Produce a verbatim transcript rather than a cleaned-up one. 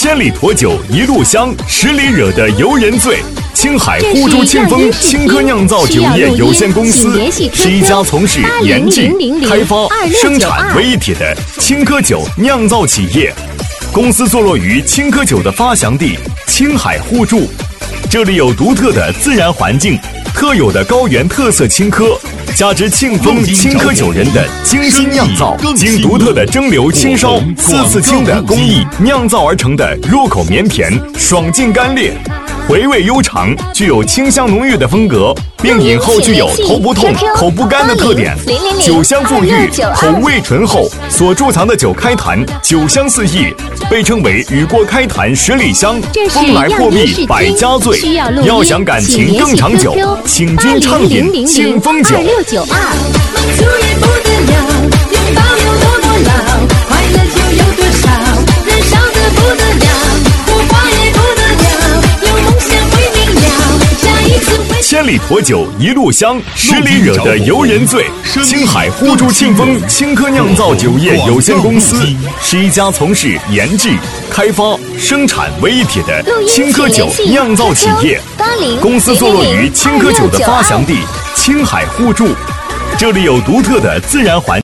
千里驮酒一路香，十里惹得游人醉。青海呼珠庆丰青稞酿造酒业有限公司是一家从事研制、开发、生产为一体的青稞酒酿造企业。公司坐落于青稞酒的发祥地青海呼珠，这里有独特的自然环境、特有的高原特色青稞，加之庆丰青稞酒人的精心酿造，经独特的蒸馏、亲烧、四次清的工艺酿造而成的入口绵甜、爽劲干裂。回味悠长，具有清香浓郁的风格，并饮后具有头不痛、口不干的特点。酒香馥郁，口味醇厚，所贮藏的酒开坛，酒香四溢，被称为雨过开坛十里香，风来货币百家醉。要想感情更长久，请君畅饮庆丰酒。千里驮酒一路香，十里惹得游人醉。青海呼珠庆丰青稞酿造酒业有限公司是一家从事研制、开发、生产为一体的青稞酒酿造企业。公司坐落于青稞酒的发祥地青海呼珠，这里有独特的自然环境。